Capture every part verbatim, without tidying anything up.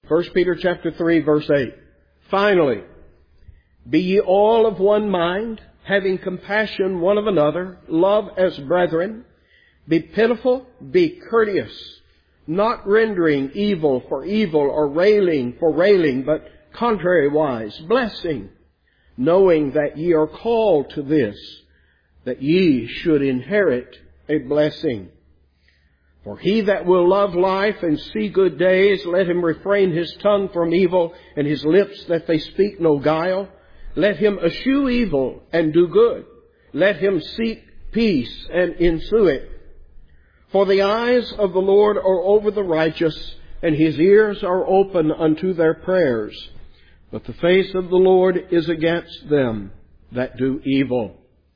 First Peter chapter three, verse eight. Finally, be ye all of one mind, having compassion one of another, love as brethren. Be pitiful, be courteous, not rendering evil for evil or railing for railing, but contrariwise, blessing, knowing that ye are called to this, that ye should inherit a blessing. For he that will love life and see good days, let him refrain his tongue from evil and his lips that they speak no guile. Let him eschew evil and do good. Let him seek peace and ensue it. For the eyes of the Lord are over the righteous, and his ears are open unto their prayers. But the face of the Lord is against them that do evil.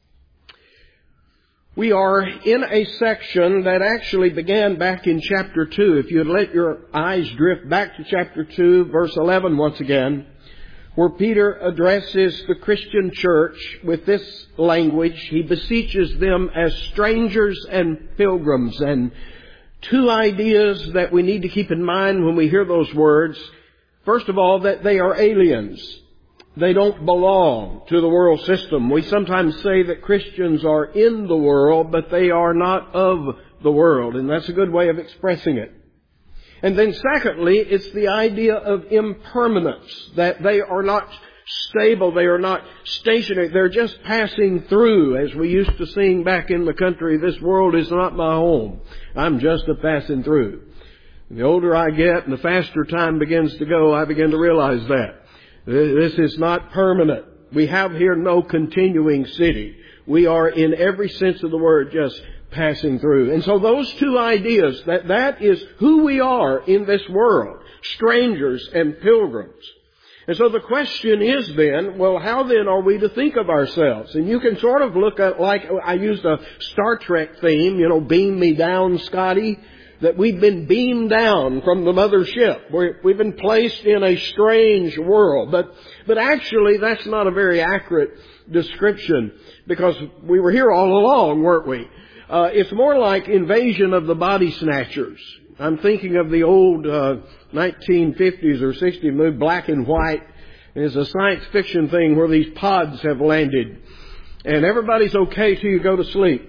We are in a section that actually began back in chapter two. If you'd let your eyes drift back to chapter two, verse eleven once again, where Peter addresses the Christian church with this language. He beseeches them as strangers and pilgrims. And two ideas that we need to keep in mind when we hear those words. First of all, that they are aliens. They don't belong to the world system. We sometimes say that Christians are in the world, but they are not of the world. And that's a good way of expressing it. And then secondly, it's the idea of impermanence, that they are not stable, they are not stationary, they're just passing through, as we used to sing back in the country, this world is not my home, I'm just a passing through. The older I get and the faster time begins to go, I begin to realize that. This is not permanent. We have here no continuing city. We are, in every sense of the word, just passing through. And so those two ideas, that that is who we are in this world, strangers and pilgrims. And so the question is then, well, how then are we to think of ourselves? And you can sort of look at, like I used a Star Trek theme, you know, beam me down, Scotty, that we've been beamed down from the mothership. We're, we've been placed in a strange world. But, but actually that's not a very accurate description, because we were here all along, weren't we? Uh, it's more like Invasion of the Body Snatchers. I'm thinking of the old uh, nineteen fifties or sixties movie, Black and White. It's a science fiction thing where these pods have landed. And everybody's okay till you go to sleep.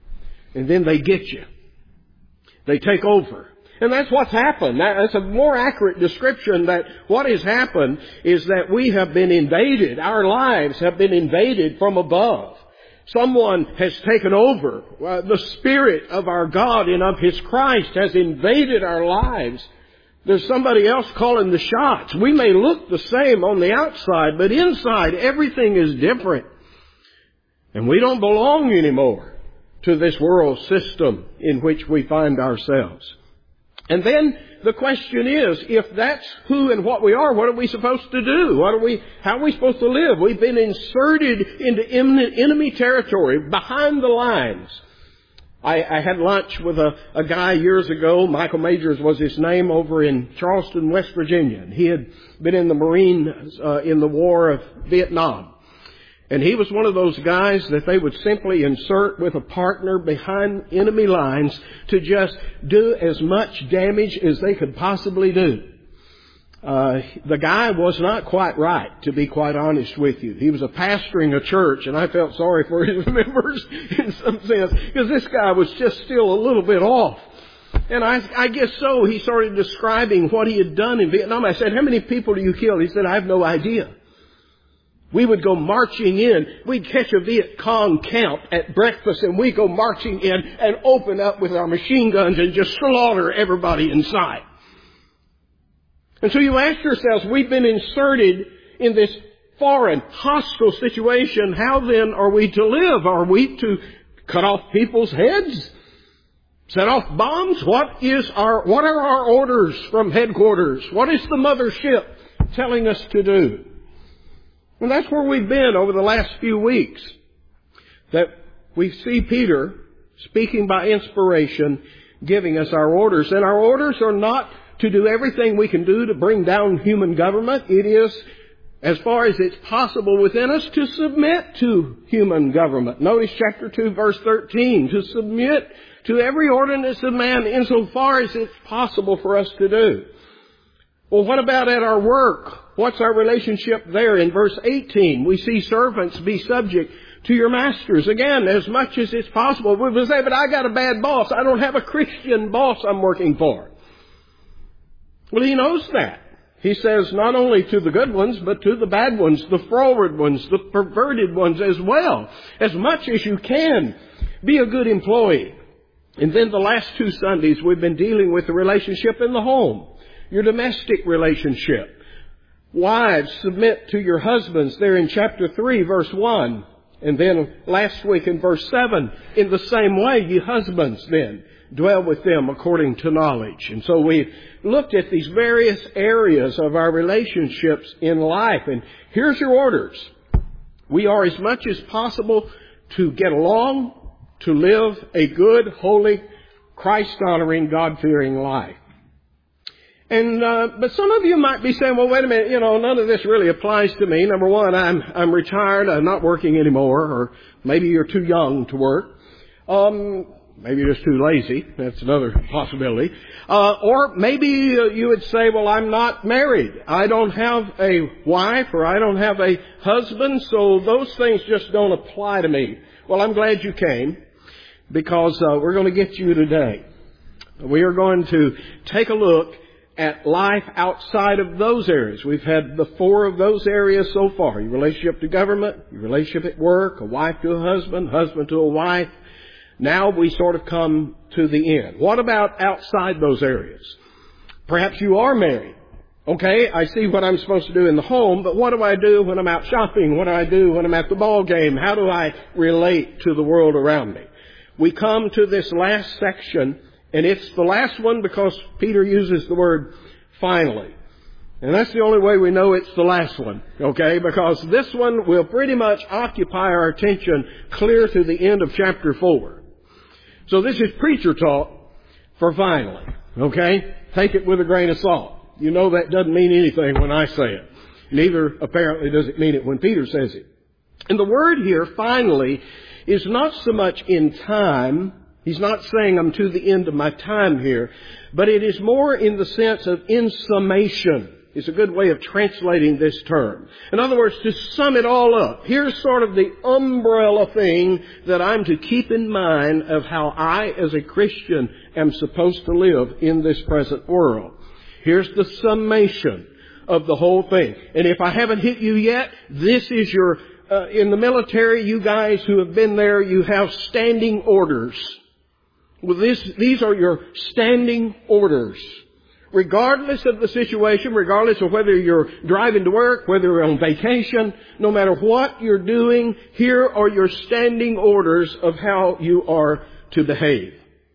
And then they get you. They take over. And that's what's happened. That's a more accurate description, that what has happened is that we have been invaded. Our lives have been invaded from above. Someone has taken over. Uh, the Spirit of our God and of His Christ has invaded our lives. There's somebody else calling the shots. We may look the same on the outside, but inside everything is different. And we don't belong anymore to this world system in which we find ourselves. And then the question is, if that's who and what we are, what are we supposed to do? What are we, how are we supposed to live? We've been inserted into enemy territory, behind the lines. I, I had lunch with a, a guy years ago. Michael Majors was his name, over in Charleston, West Virginia. And he had been in the Marine uh, in the War of Vietnam. And he was one of those guys that they would simply insert with a partner behind enemy lines to just do as much damage as they could possibly do. Uh, the guy was not quite right, to be quite honest with you. He was a pastoring a church, and I felt sorry for his members in some sense, because this guy was just still a little bit off. And I, I guess so. He started describing what he had done in Vietnam. I said, how many people do you kill? He said, I have no idea. We would go marching in. We'd catch a Viet Cong camp at breakfast, and we'd go marching in and open up with our machine guns and just slaughter everybody in sight. And so you ask yourselves, we've been inserted in this foreign, hostile situation. How then are we to live? Are we to cut off people's heads? Set off bombs? What is our, what are our orders from headquarters? What is the mothership telling us to do? And that's where we've been over the last few weeks. That we see Peter speaking by inspiration, giving us our orders. And our orders are not to do everything we can do to bring down human government. It is, as far as it's possible within us, to submit to human government. Notice chapter two, verse thirteen. To submit to every ordinance of man insofar as it's possible for us to do. Well, what about at our work? What's our relationship there? In verse eighteen, we see servants be subject to your masters. Again, as much as it's possible. We will say, but I got a bad boss. I don't have a Christian boss I'm working for. Well, he knows that. He says not only to the good ones, but to the bad ones, the froward ones, the perverted ones as well. As much as you can, be a good employee. And then the last two Sundays, we've been dealing with the relationship in the home. Your domestic relationship. Wives, submit to your husbands there in chapter three, verse one. And then last week in verse seven, in the same way, you husbands then, dwell with them according to knowledge. And so we've looked at these various areas of our relationships in life. And here's your orders. We are as much as possible to get along, to live a good, holy, Christ-honoring, God-fearing life. And, uh, but some of you might be saying, well, wait a minute, you know, none of this really applies to me. Number one, I'm, I'm retired, I'm not working anymore, or maybe you're too young to work. Um, maybe you're just too lazy. That's another possibility. Uh, or maybe you would say, well, I'm not married. I don't have a wife, or I don't have a husband, so those things just don't apply to me. Well, I'm glad you came, because uh, we're going to get you today. We are going to take a look at life outside of those areas. We've had the four of those areas so far. Your relationship to government, your relationship at work, a wife to a husband, husband to a wife. Now we sort of come to the end. What about outside those areas? Perhaps you are married. Okay, I see what I'm supposed to do in the home, but what do I do when I'm out shopping? What do I do when I'm at the ball game? How do I relate to the world around me? We come to this last section, and it's the last one because Peter uses the word finally. And that's the only way we know it's the last one, okay? Because this one will pretty much occupy our attention clear to the end of chapter four. So this is preacher talk for finally, okay? Take it with a grain of salt. You know that doesn't mean anything when I say it. Neither apparently does it mean it when Peter says it. And the word here, finally, is not so much in time. He's not saying I'm to the end of my time here, but it is more in the sense of in summation. It's a good way of translating this term. In other words, to sum it all up, here's sort of the umbrella thing that I'm to keep in mind of how I, as a Christian, am supposed to live in this present world. Here's the summation of the whole thing. And if I haven't hit you yet, this is your, uh, in the military, you guys who have been there, you have standing orders. Well, this, these are your standing orders. Regardless of the situation, regardless of whether you're driving to work, whether you're on vacation, no matter what you're doing, here are your standing orders of how you are to behave.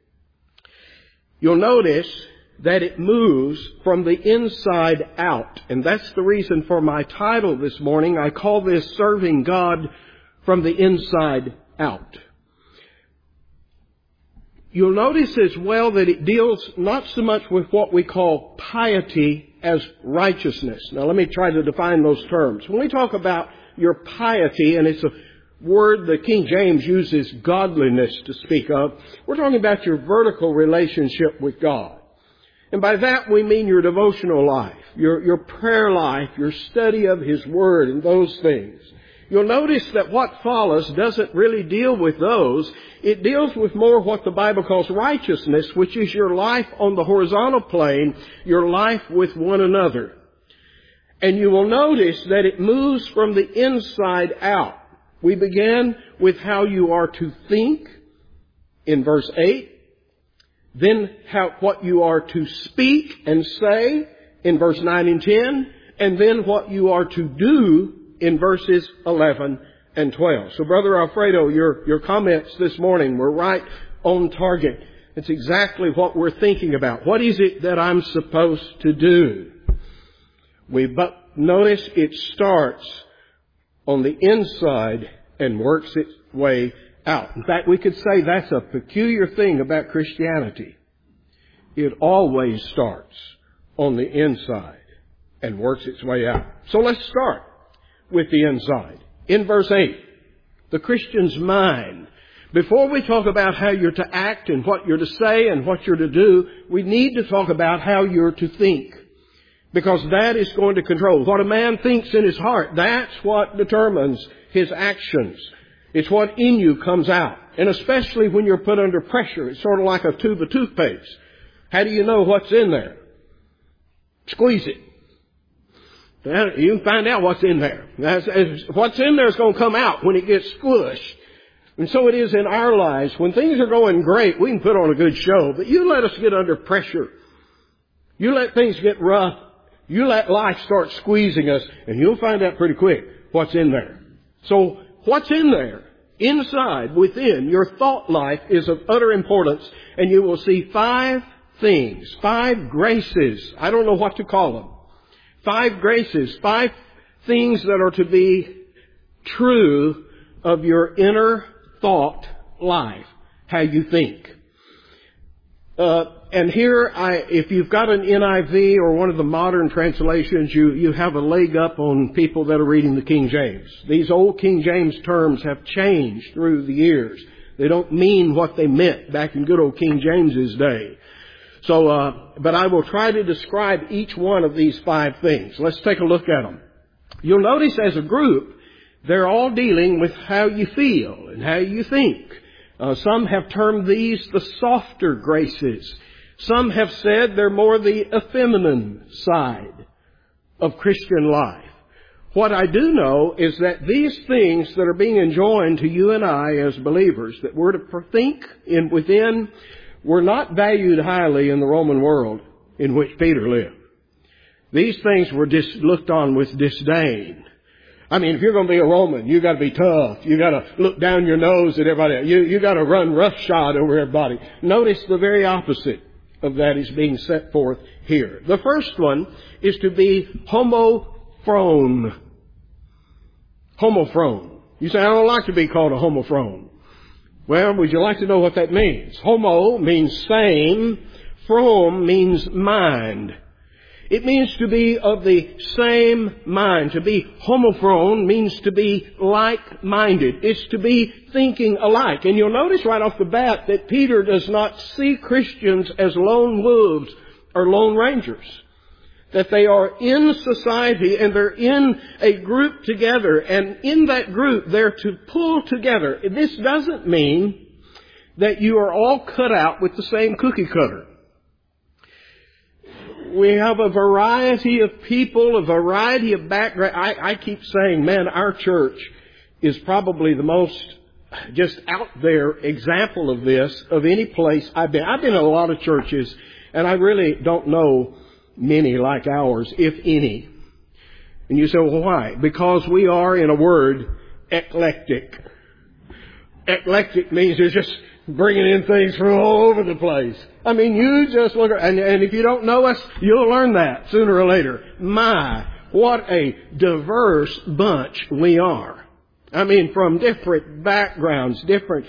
You'll notice that it moves from the inside out. And that's the reason for my title this morning. I call this Serving God from the Inside Out. You'll notice as well that it deals not so much with what we call piety as righteousness. Now let me try to define those terms. When we talk about your piety, and it's a word that King James uses godliness to speak of, we're talking about your vertical relationship with God. And by that we mean your devotional life, your, your prayer life, your study of His Word and those things. You'll notice that what follows doesn't really deal with those. It deals with more what the Bible calls righteousness, which is your life on the horizontal plane, your life with one another. And you will notice that it moves from the inside out. We begin with how you are to think in verse eight. Then how, what you are to speak and say in verse nine and ten. And then what you are to do in verses eleven and twelve. So Brother Alfredo, your, your comments this morning were right on target. It's exactly what we're thinking about. What is it that I'm supposed to do? We but notice it starts on the inside and works its way out. In fact, we could say that's a peculiar thing about Christianity. It always starts on the inside and works its way out. So let's start with the inside. In verse eight, the Christian's mind. Before we talk about how you're to act and what you're to say and what you're to do, we need to talk about how you're to think. Because that is going to control. What a man thinks in his heart, that's what determines his actions. It's what in you comes out. And especially when you're put under pressure, it's sort of like a tube of toothpaste. How do you know what's in there? Squeeze it. You can find out what's in there. That's, what's in there is going to come out when it gets squished. And so it is in our lives. When things are going great, we can put on a good show. But you let us get under pressure. You let things get rough. You let life start squeezing us, and you'll find out pretty quick what's in there. So what's in there? Inside, within, your thought life is of utter importance, and you will see five things, five graces. I don't know what to call them. Five graces, five things that are to be true of your inner thought life, how you think. Uh, and here, I, if you've got an N I V or one of the modern translations, you, you have a leg up on people that are reading the King James. These old King James terms have changed through the years. They don't mean what they meant back in good old King James's day. So, uh, but I will try to describe each one of these five things. Let's take a look at them. You'll notice as a group, they're all dealing with how you feel and how you think. Uh, some have termed these the softer graces. Some have said they're more the effeminate side of Christian life. What I do know is that these things that are being enjoined to you and I as believers, that we're to think in within, were not valued highly in the Roman world in which Peter lived. These things were dis- looked on with disdain. I mean, if you're going to be a Roman, you got to be tough. You got to look down your nose at everybody. You you got to run roughshod over everybody. Notice the very opposite of that is being set forth here. The first one is to be homophrone. Homophrone. You say, I don't like to be called a homophrone. Well, would you like to know what that means? Homo means same. Phrone means mind. It means to be of the same mind. To be homophrone means to be like-minded. It's to be thinking alike. And you'll notice right off the bat that Peter does not see Christians as lone wolves or lone rangers. That they are in society and they're in a group together. And in that group, they're to pull together. This doesn't mean that you are all cut out with the same cookie cutter. We have a variety of people, a variety of background. I, I keep saying, man, our church is probably the most just out there example of this of any place I've been. I've been in a lot of churches, and I really don't know many like ours, if any. And you say, well, why? Because we are, in a word, eclectic. Eclectic means there's just bringing in things from all over the place. I mean, you just look at, and, and if you don't know us, you'll learn that sooner or later. My, what a diverse bunch we are. I mean, from different backgrounds, different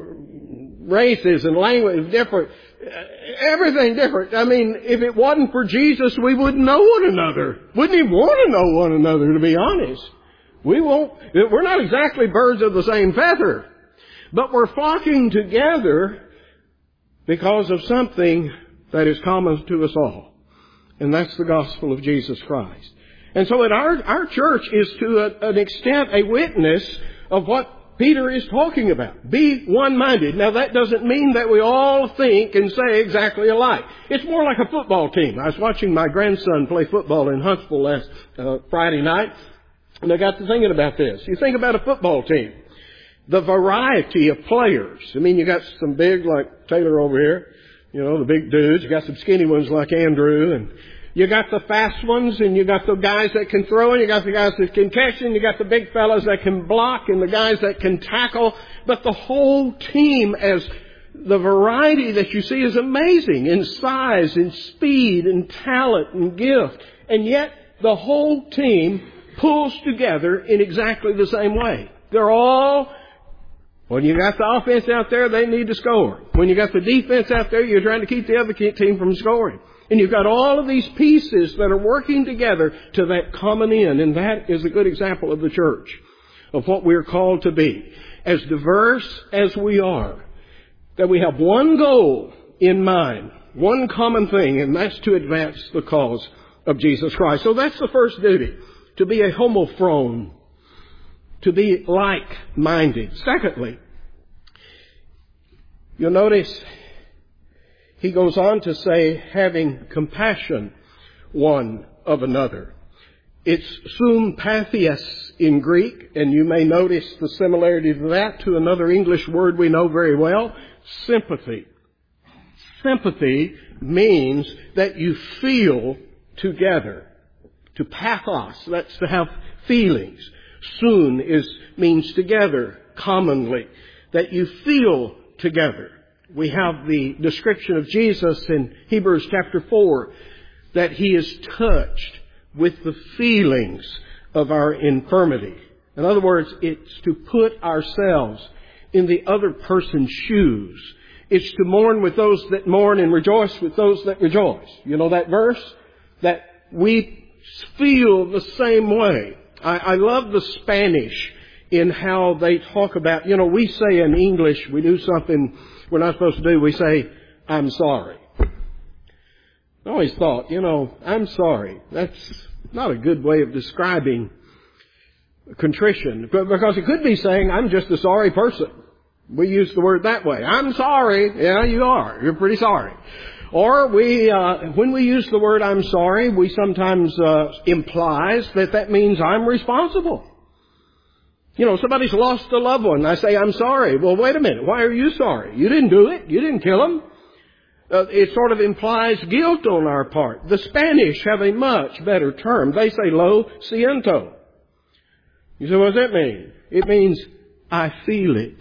races and languages, different, everything different. I mean, if it wasn't for Jesus, we wouldn't know one another. Wouldn't even want to know one another, to be honest. We won't, we're not exactly birds of the same feather. But we're flocking together because of something that is common to us all. And that's the gospel of Jesus Christ. And so at our, our church is to a, an extent a witness of what Peter is talking about. Be one-minded. Now that doesn't mean that we all think and say exactly alike. It's more like a football team. I was watching my grandson play football in Huntsville last uh, Friday night. And I got to thinking about this. You think about a football team. The variety of players. I mean, you got some big like Taylor over here, you know, the big dudes. You got some skinny ones like Andrew, and you got the fast ones, and you got the guys that can throw, and you got the guys that can catch, and you got the big fellas that can block, and the guys that can tackle. But the whole team, as the variety that you see, is amazing in size, in speed, and talent, and gift. And yet, the whole team pulls together in exactly the same way. They're all... When you got the offense out there, they need to score. When you got the defense out there, you're trying to keep the other team from scoring. And you've got all of these pieces that are working together to that common end. And that is a good example of the church, of what we're called to be. As diverse as we are, that we have one goal in mind, one common thing, and that's to advance the cause of Jesus Christ. So that's the first duty, to be a homophrone, to be like-minded. Secondly, you'll notice he goes on to say, having compassion one of another. It's sympathias in Greek, and you may notice the similarity to that to another English word we know very well, sympathy. Sympathy means that you feel together. To pathos, that's to have feelings. Soon is means together, commonly, that you feel together. We have the description of Jesus in Hebrews chapter four, that He is touched with the feelings of our infirmity. In other words, it's to put ourselves in the other person's shoes. It's to mourn with those that mourn and rejoice with those that rejoice. You know that verse? That we feel the same way. I, I love the Spanish in how they talk about, you know, we say in English, we do something we're not supposed to do. We say, I'm sorry. I always thought, you know, I'm sorry. That's not a good way of describing contrition. Because it could be saying, I'm just a sorry person. We use the word that way. I'm sorry. Yeah, you are. You're pretty sorry. Or we, uh, when we use the word I'm sorry, we sometimes uh, implies that that means I'm responsible. You know, somebody's lost a loved one. I say, I'm sorry. Well, wait a minute. Why are you sorry? You didn't do it. You didn't kill him. Uh, it sort of implies guilt on our part. The Spanish have a much better term. They say, lo siento. You say, what does that mean? It means, I feel it.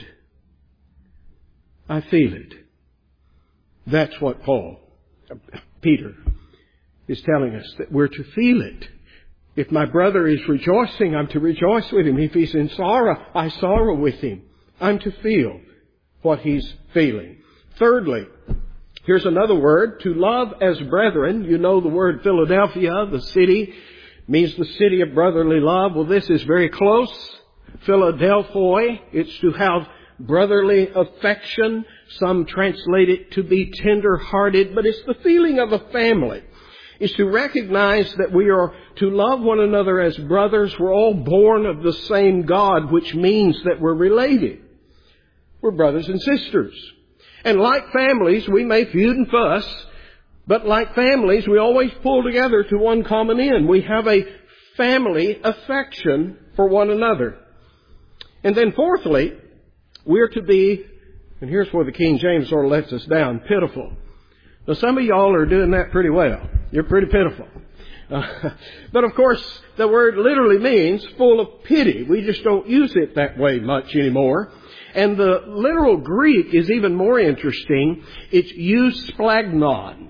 I feel it. That's what Paul, Peter, is telling us, that we're to feel it. If my brother is rejoicing, I'm to rejoice with him. If he's in sorrow, I sorrow with him. I'm to feel what he's feeling. Thirdly, here's another word, to love as brethren. You know the word Philadelphia, the city, means the city of brotherly love. Well, this is very close. Philadelphoi, it's to have brotherly affection. Some translate it to be tender-hearted, but it's the feeling of a family. It's to recognize that we are to love one another as brothers. We're all born of the same God, which means that we're related. We're brothers and sisters. And like families, we may feud and fuss, but like families, we always pull together to one common end. We have a family affection for one another. And then fourthly, we're to be, and here's where the King James sort of lets us down, pitiful. Now some of y'all are doing that pretty well. You're pretty pitiful. Uh, but of course, the word literally means full of pity. We just don't use it that way much anymore. And the literal Greek is even more interesting. It's eusplagnon.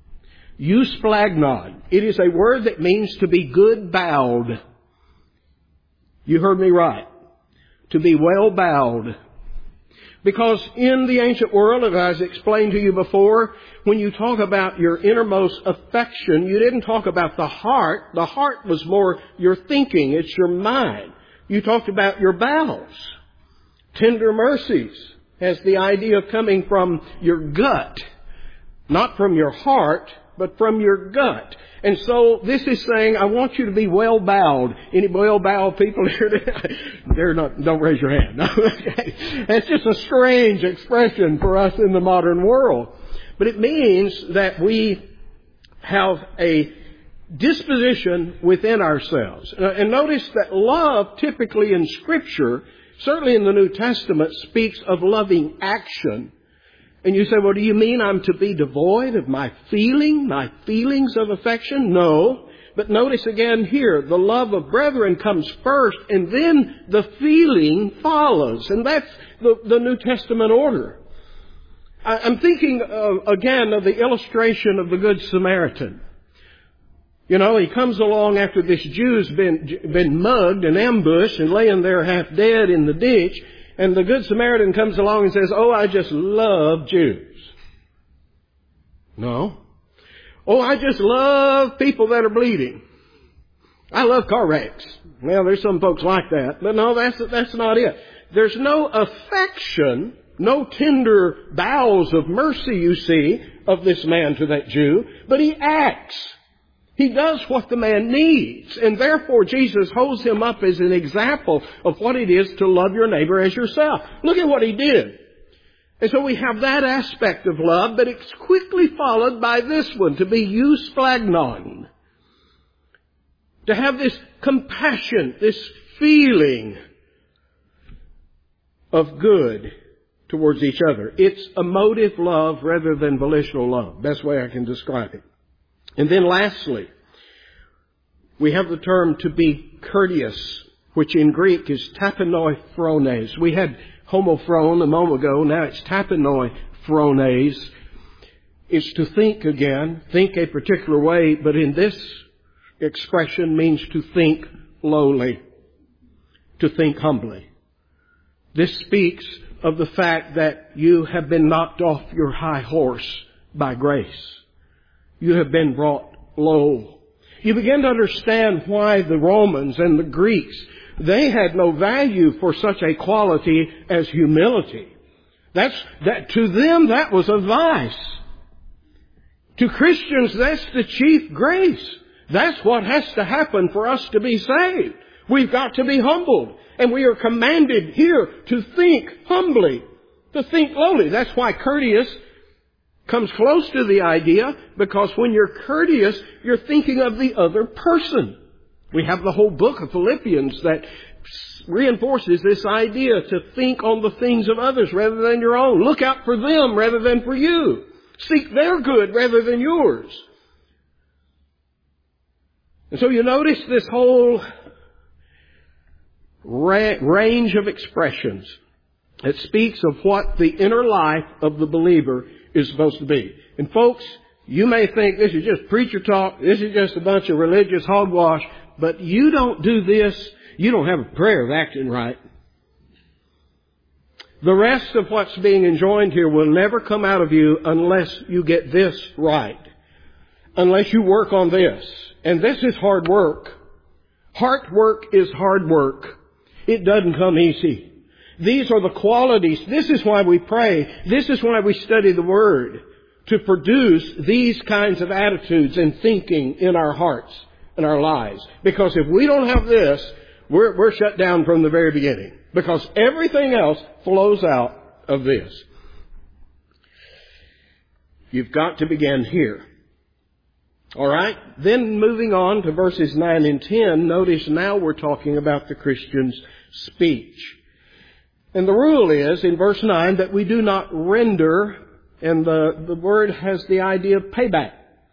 Eusplagnon. It is a word that means to be good bowed. You heard me right. To be well bowed. Because in the ancient world, as I explained to you before, when you talk about your innermost affection, you didn't talk about the heart. The heart was more your thinking. It's your mind. You talked about your bowels. Tender mercies has the idea of coming from your gut. Not from your heart, but from your gut. And so this is saying, I want you to be well bowed. Any well bowed people here? They're not, don't raise your hand. No, okay. It's just a strange expression for us in the modern world. But it means that we have a disposition within ourselves. And notice that love typically in Scripture, certainly in the New Testament, speaks of loving action. And you say, well, do you mean I'm to be devoid of my feeling, my feelings of affection? No. But notice again here, the love of brethren comes first, and then the feeling follows. And that's the, the New Testament order. I, I'm thinking, uh, again, of the illustration of the Good Samaritan. You know, he comes along after this Jew's been, been mugged and ambushed and laying there half dead in the ditch. And the Good Samaritan comes along and says, oh, I just love Jews. No. Oh, I just love people that are bleeding. I love car wrecks. Well, there's some folks like that. But no, that's, that's not it. There's no affection, no tender bowels of mercy, you see, of this man to that Jew. But he acts. He does what the man needs. And therefore, Jesus holds him up as an example of what it is to love your neighbor as yourself. Look at what he did. And so we have that aspect of love, but it's quickly followed by this one, to be eusplagnon. To have this compassion, this feeling of good towards each other. It's emotive love rather than volitional love. Best way I can describe it. And then lastly, we have the term to be courteous, which in Greek is tapinoi phrones. We had homophrone a moment ago, now it's tapinoi phrones. It's to think again, think a particular way, but in this expression means to think lowly, to think humbly. This speaks of the fact that you have been knocked off your high horse by grace. You have been brought low. You begin to understand why the Romans and the Greeks, they had no value for such a quality as humility. That's, that, to them, that was a vice. To Christians, that's the chief grace. That's what has to happen for us to be saved. We've got to be humbled. And we are commanded here to think humbly, to think lowly. That's why courteous comes close to the idea, because when you're courteous, you're thinking of the other person. We have the whole book of Philippians that reinforces this idea to think on the things of others rather than your own. Look out for them rather than for you. Seek their good rather than yours. And so you notice this whole ra- range of expressions that speaks of what the inner life of the believer is supposed to be. And folks, you may think this is just preacher talk, this is just a bunch of religious hogwash, but you don't do this, you don't have a prayer of acting right. The rest of what's being enjoined here will never come out of you unless you get this right. Unless you work on this. And this is hard work. Heart work is hard work. It doesn't come easy. These are the qualities. This is why we pray. This is why we study the Word. To produce these kinds of attitudes and thinking in our hearts and our lives. Because if we don't have this, we're, we're shut down from the very beginning. Because everything else flows out of this. You've got to begin here. Alright? Then moving on to verses nine and ten, notice now we're talking about the Christian's speech. And the rule is, in verse nine, that we do not render, and the, the word has the idea of payback,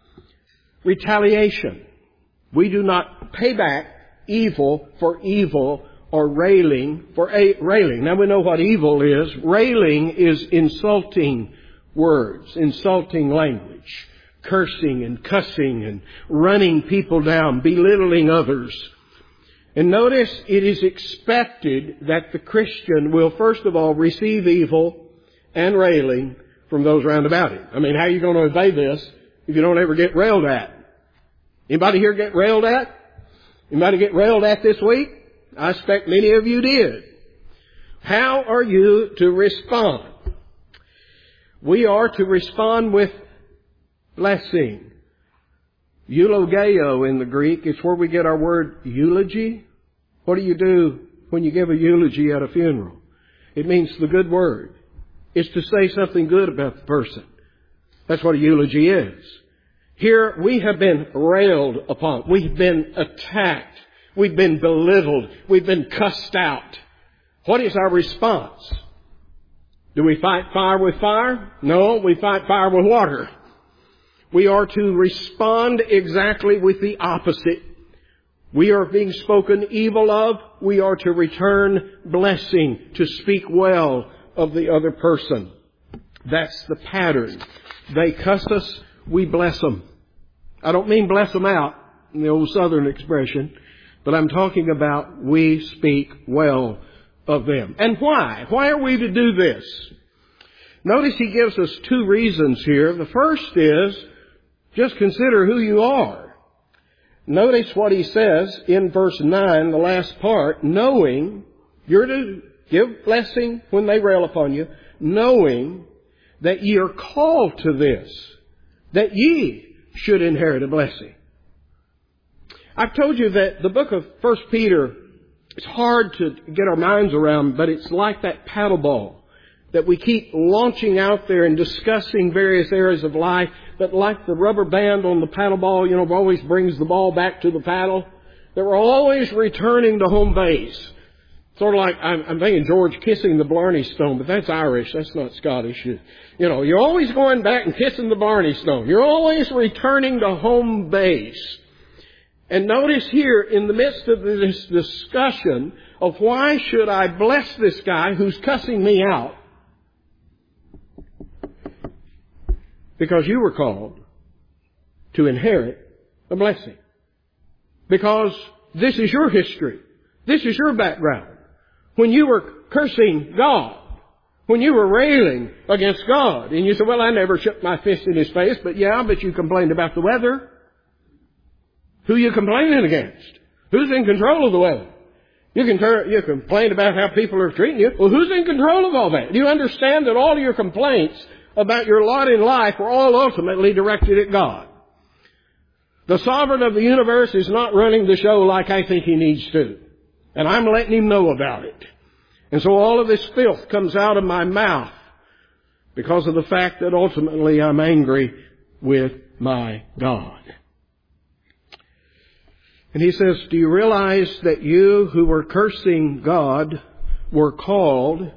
retaliation. We do not pay back evil for evil or railing for a, railing. Now we know what evil is. Railing is insulting words, insulting language, cursing and cussing and running people down, belittling others. And notice it is expected that the Christian will first of all receive evil and railing from those round about him. I mean, how are you going to obey this if you don't ever get railed at? Anybody here get railed at? Anybody get railed at this week? I expect many of you did. How are you to respond? We are to respond with blessing. Eulogeo in the Greek is where we get our word eulogy. What do you do when you give a eulogy at a funeral? It means the good word. It's to say something good about the person. That's what a eulogy is. Here we have been railed upon. We've been attacked. We've been belittled. We've been cussed out. What is our response? Do we fight fire with fire? No, we fight fire with water. We are to respond exactly with the opposite. We are being spoken evil of. We are to return blessing, to speak well of the other person. That's the pattern. They cuss us, we bless them. I don't mean bless them out, in the old southern expression, but I'm talking about we speak well of them. And why? Why are we to do this? Notice he gives us two reasons here. The first is, just consider who you are. Notice what he says in verse nine, the last part, knowing, you're to give blessing when they rail upon you, knowing that ye are called to this, that ye should inherit a blessing. I've told you that the book of First Peter, it's hard to get our minds around, but it's like that paddle ball that we keep launching out there and discussing various areas of life, but like the rubber band on the paddle ball, you know, always brings the ball back to the paddle, that we're always returning to home base. Sort of like, I'm, I'm thinking George kissing the Blarney Stone, but that's Irish, that's not Scottish. You, you know, you're always going back and kissing the Blarney Stone. You're always returning to home base. And notice here, in the midst of this discussion of why should I bless this guy who's cussing me out, because you were called to inherit a blessing. Because this is your history. This is your background. When you were cursing God, when you were railing against God, and you said, well, I never shook my fist in His face, but yeah, but you complained about the weather. Who are you complaining against? Who's in control of the weather? You can turn, you complain about how people are treating you. Well, who's in control of all that? Do you understand that all of your complaints about your lot in life were all ultimately directed at God? The sovereign of the universe is not running the show like I think He needs to. And I'm letting Him know about it. And so all of this filth comes out of my mouth because of the fact that ultimately I'm angry with my God. And he says, do you realize that you who were cursing God were called,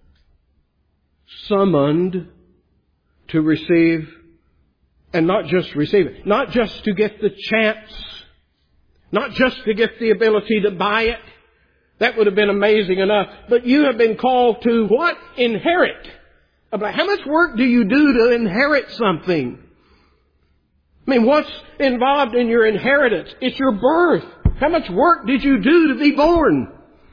summoned to receive, and not just receive it, not just to get the chance, not just to get the ability to buy it. That would have been amazing enough. But you have been called to what? Inherit. How much work do you do to inherit something? I mean, what's involved in your inheritance? It's your birth. How much work did you do to be born?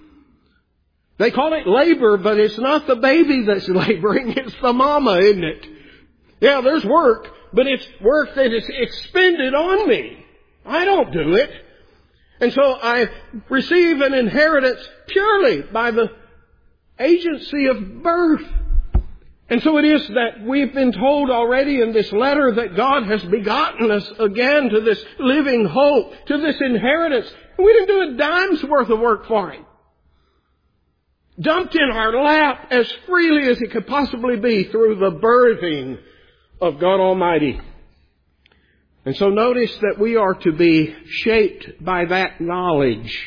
They call it labor, but it's not the baby that's laboring. It's the mama, isn't it? Yeah, there's work, but it's work that is expended on me. I don't do it. And so I receive an inheritance purely by the agency of birth. And so it is that we've been told already in this letter that God has begotten us again to this living hope, to this inheritance. We didn't do a dime's worth of work for Him. Dumped in our lap as freely as it could possibly be through the birthing of God Almighty. And so notice that we are to be shaped by that knowledge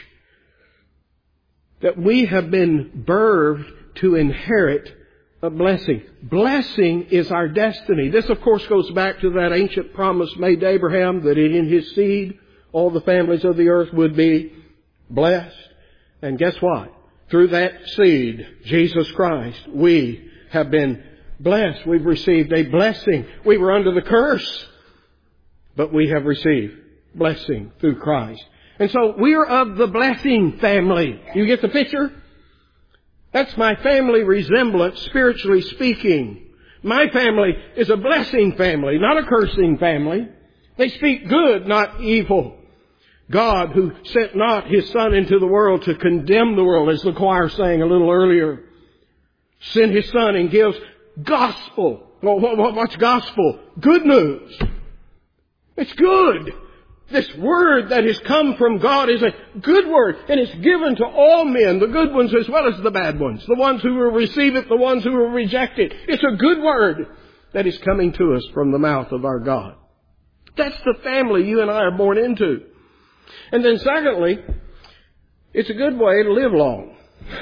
that we have been birthed to inherit a blessing. Blessing is our destiny. This, of course, goes back to that ancient promise made to Abraham that in his seed all the families of the earth would be blessed. And guess what? Through that seed, Jesus Christ, we have been blessed. We've received a blessing. We were under the curse, but we have received blessing through Christ. And so we are of the blessing family. You get the picture? That's my family resemblance, spiritually speaking. My family is a blessing family, not a cursing family. They speak good, not evil. God, who sent not His Son into the world to condemn the world, as the choir sang a little earlier, sent His Son and gives gospel. Well, what's gospel? Good news. It's good. This word that has come from God is a good word, and it's given to all men, the good ones as well as the bad ones, the ones who will receive it, the ones who will reject it. It's a good word that is coming to us from the mouth of our God. That's the family you and I are born into. And then secondly, it's a good way to live long.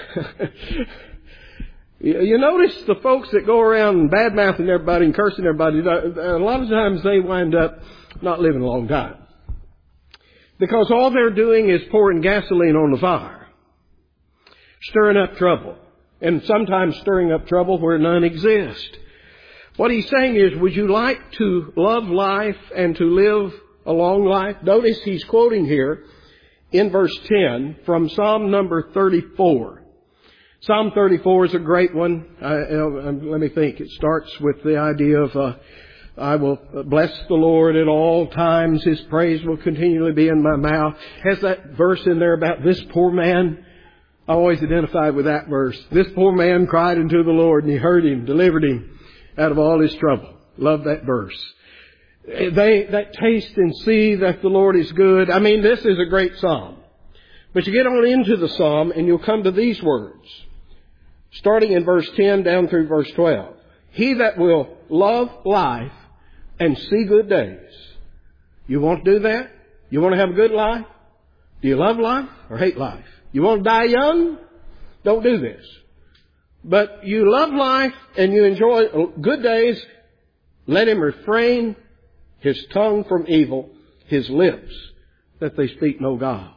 You notice the folks that go around bad-mouthing everybody and cursing everybody, a lot of times they wind up not living a long time. Because all they're doing is pouring gasoline on the fire, stirring up trouble, and sometimes stirring up trouble where none exist. What he's saying is, would you like to love life and to live a long life? Notice he's quoting here in verse ten from Psalm number thirty-four. Psalm thirty-four is a great one. Uh, uh, let me think. It starts with the idea of uh, I will bless the Lord at all times. His praise will continually be in my mouth. Has that verse in there about this poor man? I always identified with that verse. This poor man cried unto the Lord, and He heard him, delivered him out of all his trouble. Love that verse. They that taste and see that the Lord is good. I mean, this is a great psalm. But you get on into the psalm and you'll come to these words, starting in verse ten down through verse twelve. He that will love life and see good days. You want to do that? You want to have a good life? Do you love life or hate life? You want to die young? Don't do this. But you love life and you enjoy good days. Let him refrain his tongue from evil, his lips that they speak no guile.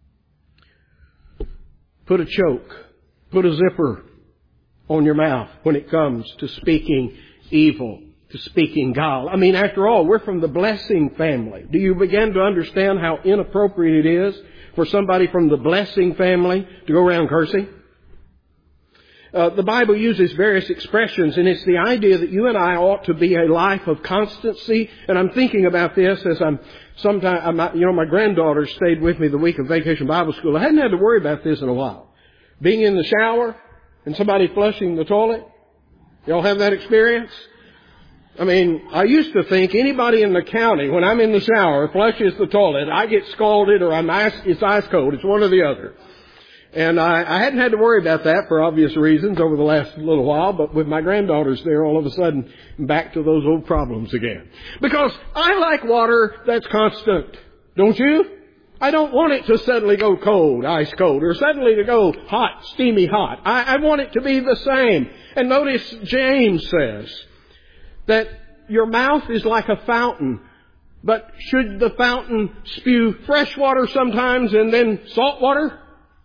Put a choke, put a zipper on your mouth when it comes to speaking evil, to speaking guile. I mean, after all, we're from the blessing family. Do you begin to understand how inappropriate it is for somebody from the blessing family to go around cursing? Uh, the Bible uses various expressions, and it's the idea that you and I ought to be a life of constancy. And I'm thinking about this as I'm sometimes, I'm not, you know, my granddaughter stayed with me the week of Vacation Bible School. I hadn't had to worry about this in a while. Being in the shower and somebody flushing the toilet. Y'all have that experience? I mean, I used to think anybody in the county, when I'm in the shower, flushes the toilet, I get scalded or I'm ice, it's ice cold. It's one or the other. And I, I hadn't had to worry about that for obvious reasons over the last little while, but with my granddaughters there, all of a sudden, I'm back to those old problems again. Because I like water that's constant. Don't you? I don't want it to suddenly go cold, ice cold, or suddenly to go hot, steamy hot. I, I want it to be the same. And notice James says that your mouth is like a fountain. But should the fountain spew fresh water sometimes and then salt water?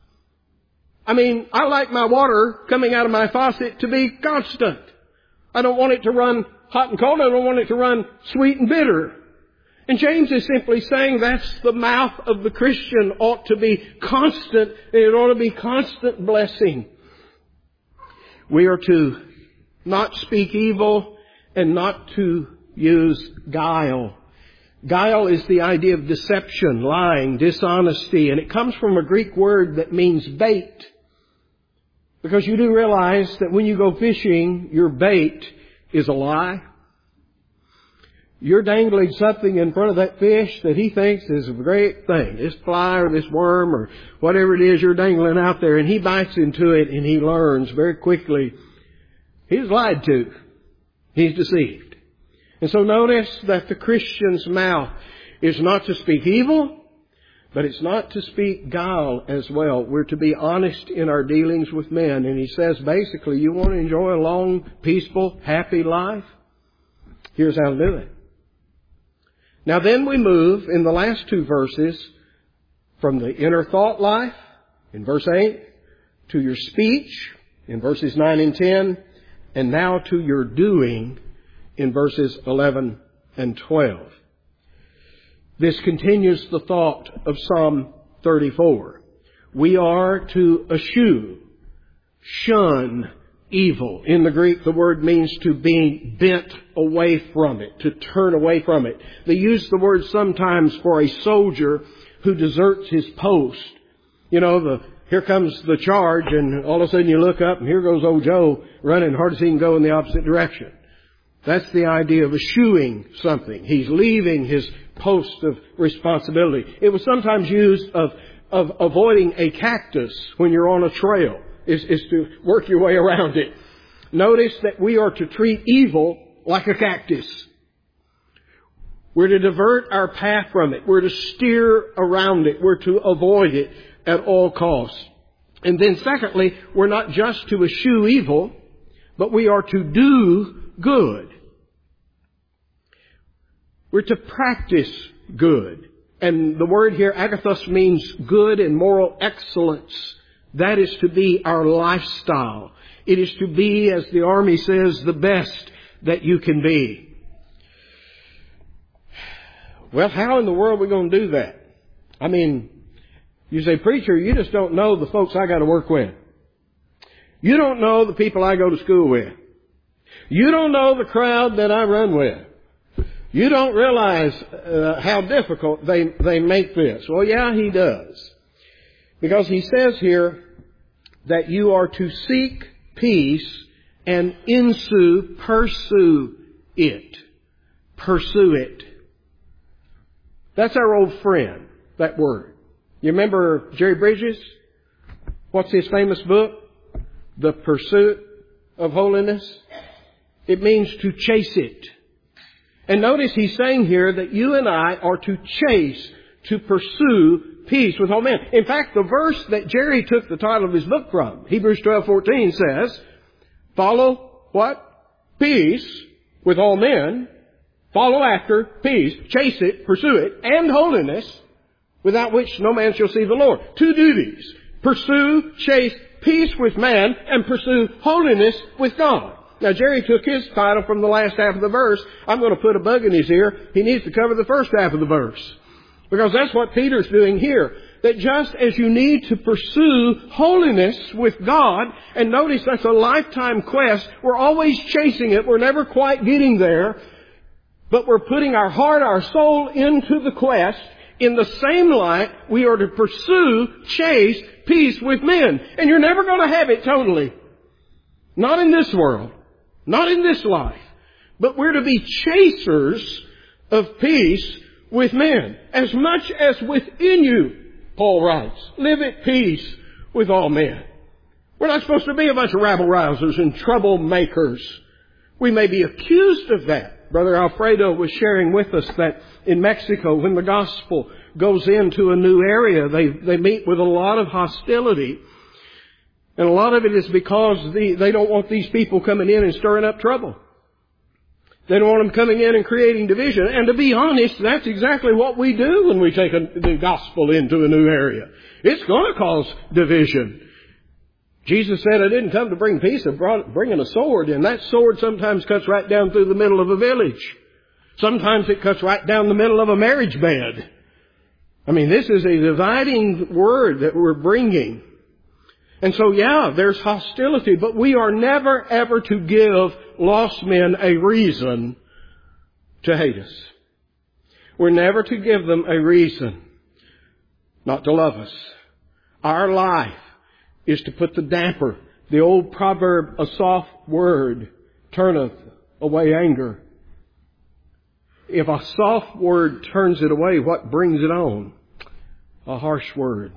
I mean, I like my water coming out of my faucet to be constant. I don't want it to run hot and cold. I don't want it to run sweet and bitter. And James is simply saying that's the mouth of the Christian ought to be constant. And it ought to be constant blessing. We are to not speak evil and not to use guile. Guile is the idea of deception, lying, dishonesty, and it comes from a Greek word that means bait. Because you do realize that when you go fishing, your bait is a lie. You're dangling something in front of that fish that he thinks is a great thing. This fly or this worm or whatever it is you're dangling out there, and he bites into it and he learns very quickly he's lied to. He's deceived. And so notice that the Christian's mouth is not to speak evil, but it's not to speak guile as well. We're to be honest in our dealings with men. And he says basically, you want to enjoy a long, peaceful, happy life? Here's how to do it. Now then we move in the last two verses from the inner thought life in verse eight to your speech in verses nine and ten, and now to your doing in verses eleven and twelve. This continues the thought of Psalm thirty-four. We are to eschew, shun evil. In the Greek, the word means to be bent away from it, to turn away from it. They use the word sometimes for a soldier who deserts his post. You know, the here comes the charge, and all of a sudden you look up, and here goes old Joe running hard as he can go in the opposite direction. That's the idea of eschewing something. He's leaving his post of responsibility. It was sometimes used of, of avoiding a cactus when you're on a trail, is, is to work your way around it. Notice that we are to treat evil like a cactus. We're to divert our path from it. We're to steer around it. We're to avoid it at all costs. And then secondly, we're not just to eschew evil, but we are to do good. We're to practice good. And the word here, agathos, means good and moral excellence. That is to be our lifestyle. It is to be, as the Army says, the best that you can be. Well, how in the world are we going to do that? I mean, you say, preacher, you just don't know the folks I got to work with. You don't know the people I go to school with. You don't know the crowd that I run with. You don't realize uh, how difficult they, they make this. Well, yeah, he does. Because he says here that you are to seek peace and ensue, pursue it. Pursue it. That's our old friend, that word. You remember Jerry Bridges? What's his famous book? The Pursuit of Holiness. It means to chase it. And notice he's saying here that you and I are to chase, to pursue peace with all men. In fact, the verse that Jerry took the title of his book from, Hebrews twelve fourteen, says, follow what? Peace with all men. Follow after peace, chase it, pursue it, and holiness, without which no man shall see the Lord. Two duties. Pursue, chase, peace with man, and pursue holiness with God. Now, Jerry took his title from the last half of the verse. I'm going to put a bug in his ear. He needs to cover the first half of the verse. Because that's what Peter's doing here. That just as you need to pursue holiness with God, and notice that's a lifetime quest, we're always chasing it, we're never quite getting there, but we're putting our heart, our soul into the quest. In the same light, we are to pursue, chase, peace with men. And you're never going to have it totally. Not in this world. Not in this life. But we're to be chasers of peace with men. As much as within you, Paul writes, live at peace with all men. We're not supposed to be a bunch of rabble-rousers and troublemakers. We may be accused of that. Brother Alfredo was sharing with us that in Mexico, when the gospel goes into a new area, they, they meet with a lot of hostility. And a lot of it is because the, they don't want these people coming in and stirring up trouble. They don't want them coming in and creating division. And to be honest, that's exactly what we do when we take a, the gospel into a new area. It's going to cause division. Jesus said, I didn't come to bring peace, I brought bringing a sword. And that sword sometimes cuts right down through the middle of a village. Sometimes it cuts right down the middle of a marriage bed. I mean, this is a dividing word that we're bringing. And so, yeah, there's hostility, but we are never, ever to give lost men a reason to hate us. We're never to give them a reason not to love us. Our life is to put the damper. The old proverb, a soft word turneth away anger. If a soft word turns it away, what brings it on? A harsh word.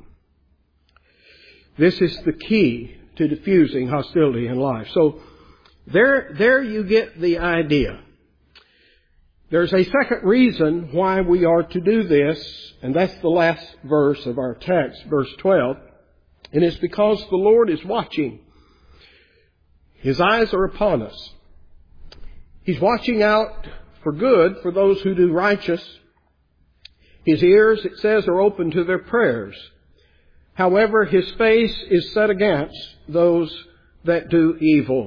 This is the key to diffusing hostility in life. So there, there you get the idea. There's a second reason why we are to do this, and that's the last verse of our text, verse twelve. And it's because the Lord is watching. His eyes are upon us. He's watching out for good for those who do righteous. His ears, it says, are open to their prayers. However, His face is set against those that do evil.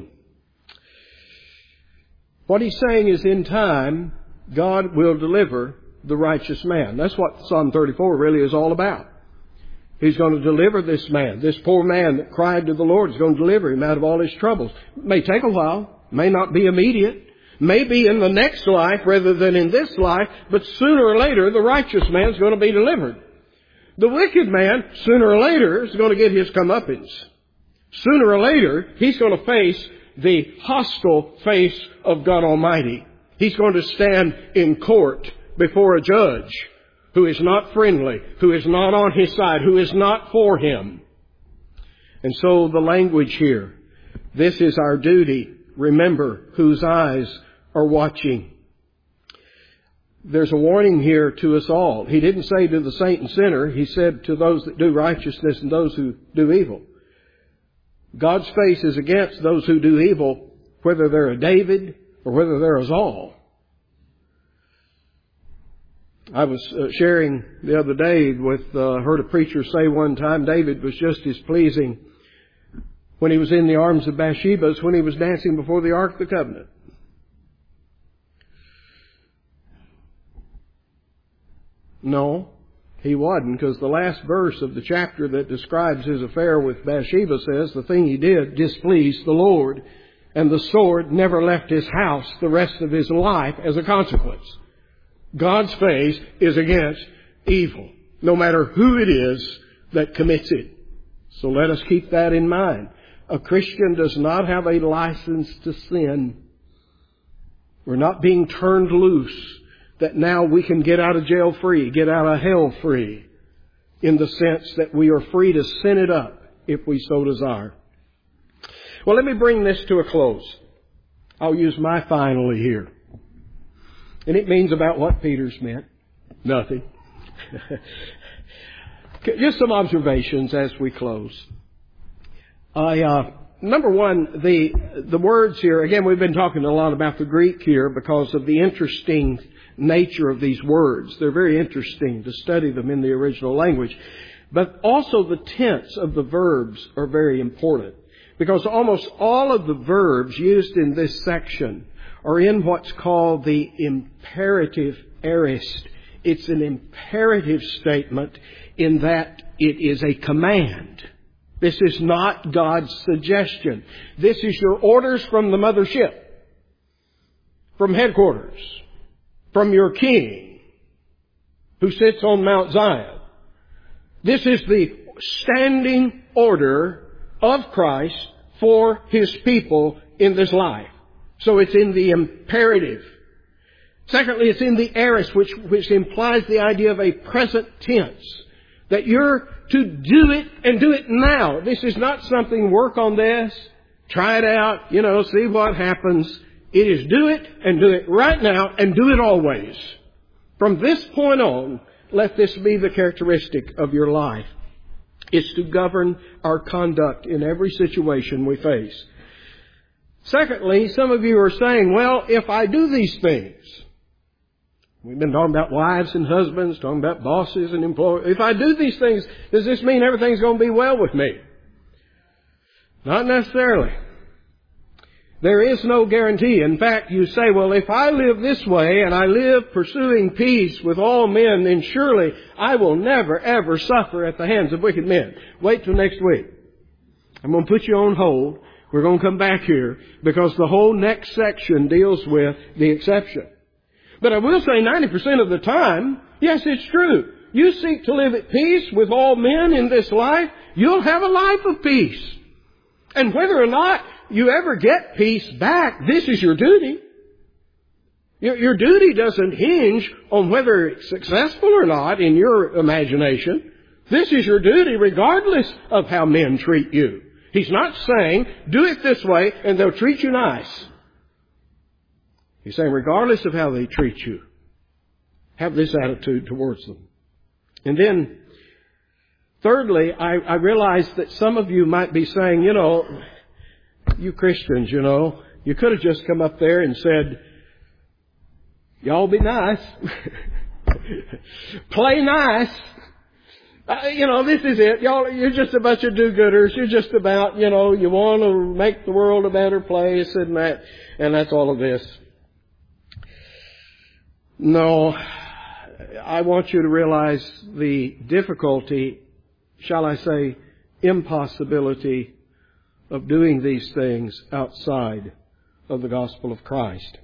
What He's saying is in time, God will deliver the righteous man. That's what Psalm thirty-four really is all about. He's going to deliver this man. This poor man that cried to the Lord is going to deliver him out of all his troubles. It may take a while. May not be immediate. May be in the next life rather than in this life. But sooner or later, the righteous man is going to be delivered. The wicked man, sooner or later, is going to get his comeuppance. Sooner or later, he's going to face the hostile face of God Almighty. He's going to stand in court before a judge who is not friendly, who is not on his side, who is not for him. And so the language here, this is our duty. Remember whose eyes are watching. There's a warning here to us all. He didn't say to the saint and sinner. He said to those that do righteousness and those who do evil. God's face is against those who do evil, whether they're a David or whether they're a Saul. I was uh, sharing the other day with, uh, heard a preacher say one time David was just as pleasing when he was in the arms of Bathsheba as when he was dancing before the Ark of the Covenant. No, he wasn't, because the last verse of the chapter that describes his affair with Bathsheba says the thing he did displeased the Lord, and the sword never left his house the rest of his life as a consequence. God's face is against evil, no matter who it is that commits it. So let us keep that in mind. A Christian does not have a license to sin. We're not being turned loose that now we can get out of jail free, get out of hell free, in the sense that we are free to sin it up if we so desire. Well, let me bring this to a close. I'll use my finally here. And it means about what Peter's meant. Nothing. Just some observations as we close. I, uh, number one, the, the words here, again, we've been talking a lot about the Greek here because of the interesting nature of these words. They're very interesting to study them in the original language. But also the tense of the verbs are very important. Because almost all of the verbs used in this section are in what's called the imperative aorist. It's an imperative statement in that it is a command. This is not God's suggestion. This is your orders from the mothership, from headquarters, from your king who sits on Mount Zion. This is the standing order of Christ for His people in this life. So it's in the imperative. Secondly, it's in the aorist, which, which implies the idea of a present tense. That you're to do it and do it now. This is not something, work on this, try it out, you know, see what happens. It is do it and do it right now and do it always. From this point on, let this be the characteristic of your life. It's to govern our conduct in every situation we face. Secondly, some of you are saying, well, if I do these things, we've been talking about wives and husbands, talking about bosses and employees. If I do these things, does this mean everything's going to be well with me? Not necessarily. There is no guarantee. In fact, you say, well, if I live this way and I live pursuing peace with all men, then surely I will never, ever suffer at the hands of wicked men. Wait till next week. I'm going to put you on hold. We're going to come back here because the whole next section deals with the exception. But I will say ninety percent of the time, yes, it's true. You seek to live at peace with all men in this life, you'll have a life of peace. And whether or not you ever get peace back, this is your duty. Your, your duty doesn't hinge on whether it's successful or not in your imagination. This is your duty regardless of how men treat you. He's not saying, do it this way and they'll treat you nice. He's saying, regardless of how they treat you, have this attitude towards them. And then, thirdly, I, I realize that some of you might be saying, you know, you Christians, you know, you could have just come up there and said, y'all be nice. Play nice. Uh, you know, this is it. Y'all, you're just a bunch of do-gooders. You're just about, you know, you want to make the world a better place and that, and that's all of this. No, I want you to realize the difficulty, shall I say, impossibility of doing these things outside of the gospel of Christ.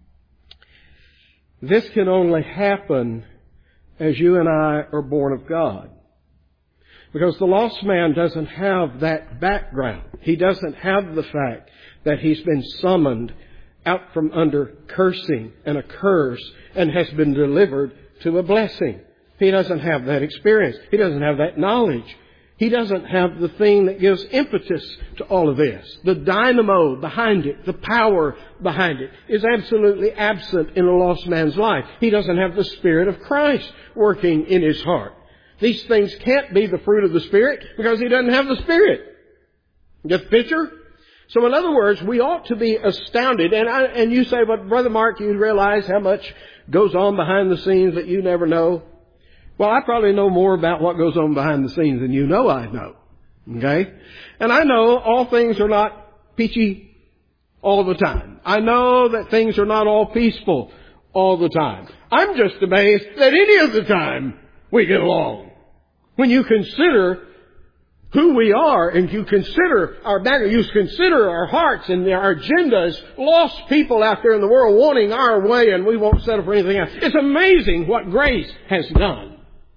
This can only happen as you and I are born of God. Because the lost man doesn't have that background. He doesn't have the fact that he's been summoned out from under cursing and a curse and has been delivered to a blessing. He doesn't have that experience. He doesn't have that knowledge. He doesn't have the thing that gives impetus to all of this. The dynamo behind it, the power behind it, is absolutely absent in a lost man's life. He doesn't have the Spirit of Christ working in his heart. These things can't be the fruit of the Spirit because he doesn't have the Spirit. Get the picture? So in other words, we ought to be astounded. And I, and you say, but Brother Mark, you realize how much goes on behind the scenes that you never know? Well, I probably know more about what goes on behind the scenes than you know I know. Okay? And I know all things are not peachy all the time. I know that things are not all peaceful all the time. I'm just amazed that any of the time we get along. When you consider who we are and you consider our background, you consider our hearts and our agendas, lost people out there in the world wanting our way and we won't settle for anything else. It's amazing what grace has done.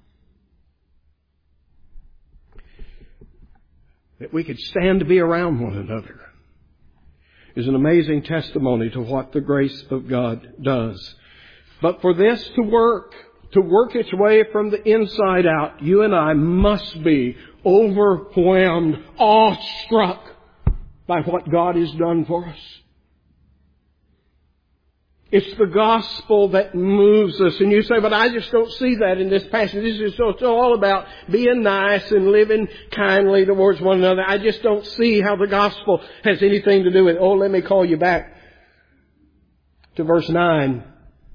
That we could stand to be around one another is an amazing testimony to what the grace of God does. But for this to work, to work its way from the inside out, you and I must be overwhelmed, awestruck by what God has done for us. It's the gospel that moves us. And you say, but I just don't see that in this passage. This is so, it's all about being nice and living kindly towards one another. I just don't see how the gospel has anything to do with it. Oh, let me call you back to verse nine.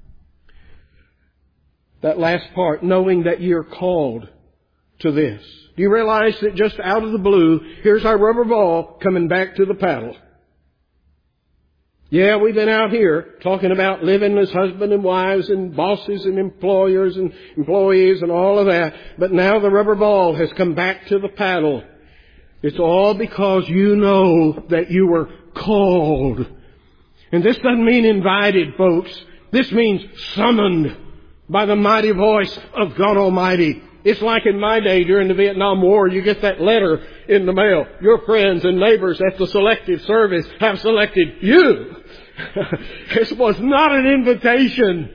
That last part, knowing that you're called to this. Do you realize that just out of the blue, here's our rubber ball coming back to the paddle? Yeah, we've been out here talking about living as husband and wives and bosses and employers and employees and all of that. But now the rubber ball has come back to the paddle. It's all because you know that you were called. And this doesn't mean invited, folks. This means summoned by the mighty voice of God Almighty. It's like in my day during the Vietnam War, you get that letter in the mail. Your friends and neighbors at the selective service have selected you. This was not an invitation.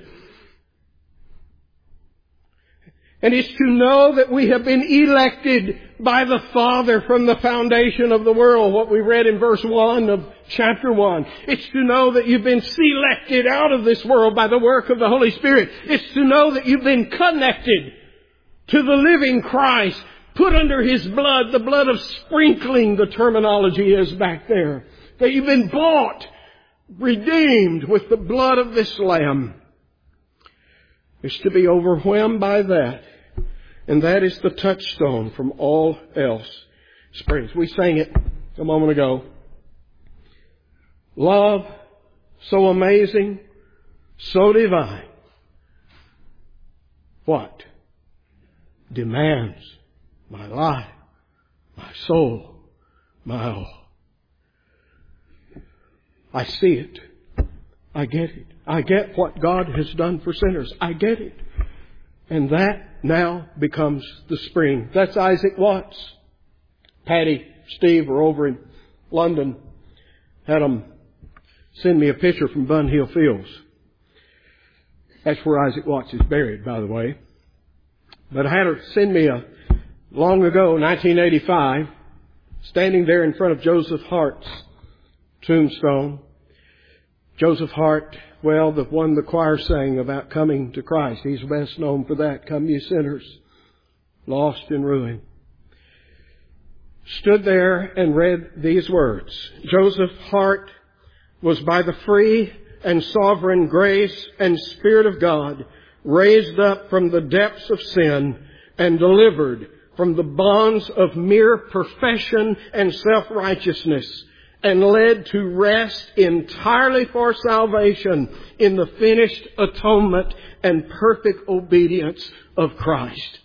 And it's to know that we have been elected by the Father from the foundation of the world. What we read in verse one of chapter one. It's to know that you've been selected out of this world by the work of the Holy Spirit. It's to know that you've been connected to the living Christ, put under His blood, the blood of sprinkling, the terminology is back there. That you've been bought, redeemed with the blood of this Lamb. It's to be overwhelmed by that. And that is the touchstone from all else springs. We sang it a moment ago. Love so amazing, so divine. What? Demands my life, my soul, my all. I see it. I get it. I get what God has done for sinners. I get it. And that now becomes the spring. That's Isaac Watts. Patty, Steve were over in London. Had them send me a picture from Bun Hill Fields. That's where Isaac Watts is buried, by the way. But I had her send me a, long ago, nineteen eighty-five, standing there in front of Joseph Hart's tombstone. Joseph Hart, well, the one the choir sang about coming to Christ. He's best known for that. Come ye sinners, lost in ruin. Stood there and read these words. Joseph Hart was by the free and sovereign grace and Spirit of God raised up from the depths of sin and delivered from the bonds of mere profession and self-righteousness and led to rest entirely for salvation in the finished atonement and perfect obedience of Christ.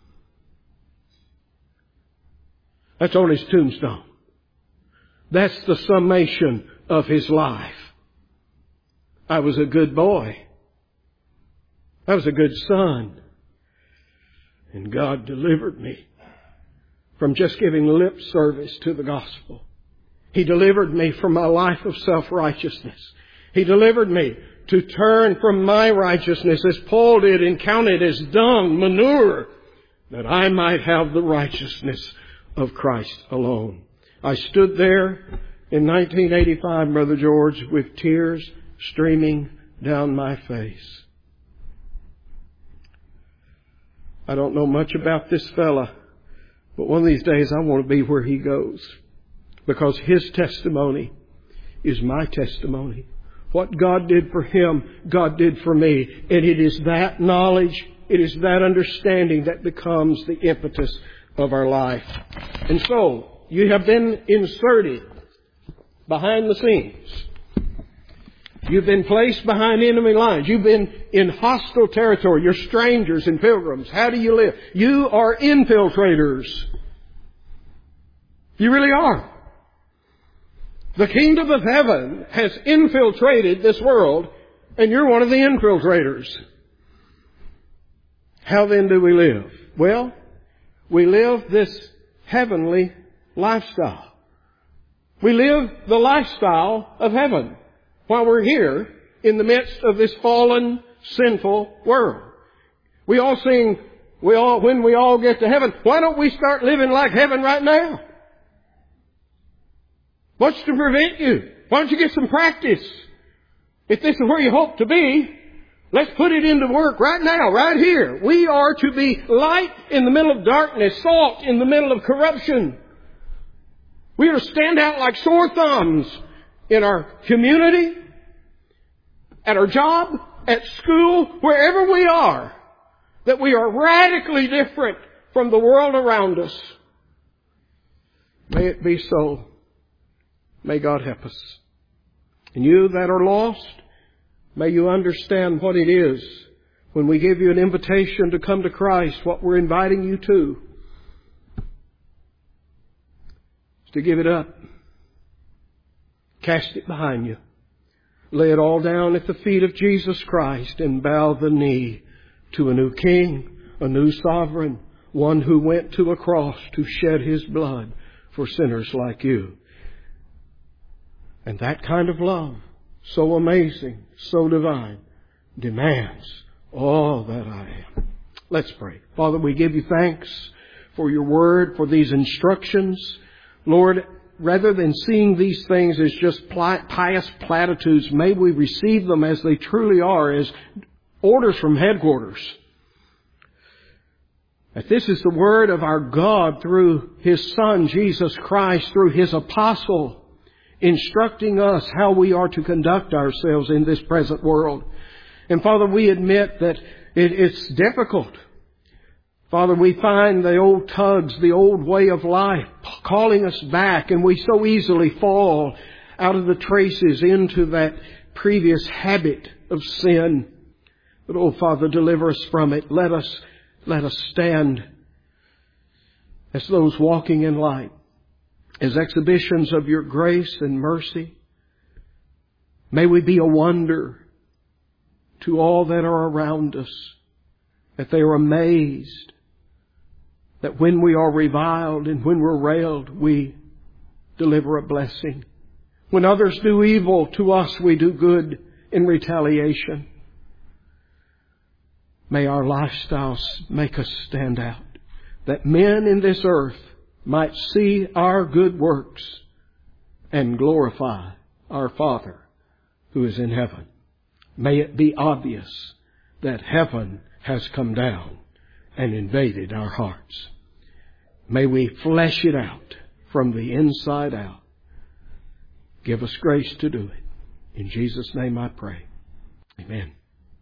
That's on his tombstone. That's the summation of his life. I was a good boy. I was a good son. And God delivered me from just giving lip service to the gospel. He delivered me from my life of self-righteousness. He delivered me to turn from my righteousness, as Paul did, and count it as dung, manure, that I might have the righteousness of Christ alone. I stood there in nineteen eighty-five, Brother George, with tears streaming down my face. I don't know much about this fella, but one of these days I want to be where he goes, because his testimony is my testimony. What God did for him, God did for me. And it is that knowledge, it is that understanding that becomes the impetus of our life. And so, you have been inserted behind the scenes. You've been placed behind enemy lines. You've been in hostile territory. You're strangers and pilgrims. How do you live? You are infiltrators. You really are. The kingdom of heaven has infiltrated this world, and you're one of the infiltrators. How then do we live? Well, we live this heavenly lifestyle. We live the lifestyle of heaven while we're here in the midst of this fallen, sinful world. We all sing, we all, when we all get to heaven, why don't we start living like heaven right now? What's to prevent you? Why don't you get some practice? If this is where you hope to be, let's put it into work right now, right here. We are to be light in the middle of darkness, salt in the middle of corruption. We are to stand out like sore thumbs in our community, at our job, at school, wherever we are, that we are radically different from the world around us. May it be so. May God help us. And you that are lost, may you understand what it is when we give you an invitation to come to Christ, what we're inviting you to. Is to give it up. Cast it behind you. Lay it all down at the feet of Jesus Christ and bow the knee to a new King, a new Sovereign, one who went to a cross to shed His blood for sinners like you. And that kind of love, so amazing, so divine, demands all that I am. Let's pray. Father, we give you thanks for your word, for these instructions. Lord, rather than seeing these things as just pious platitudes, may we receive them as they truly are, as orders from headquarters. That this is the word of our God through His Son, Jesus Christ, through His apostle, instructing us how we are to conduct ourselves in this present world. And Father, we admit that it, it's difficult. Father, we find the old tugs, the old way of life calling us back, and we so easily fall out of the traces into that previous habit of sin. But oh Father, deliver us from it. Let us, let us stand as those walking in light, as exhibitions of your grace and mercy. May we be a wonder to all that are around us, that they are amazed that when we are reviled and when we're railed, we deliver a blessing. When others do evil to us, we do good in retaliation. May our lifestyles make us stand out, that men in this earth might see our good works and glorify our Father who is in heaven. May it be obvious that heaven has come down and invaded our hearts. May we flesh it out from the inside out. Give us grace to do it. In Jesus' name I pray. Amen.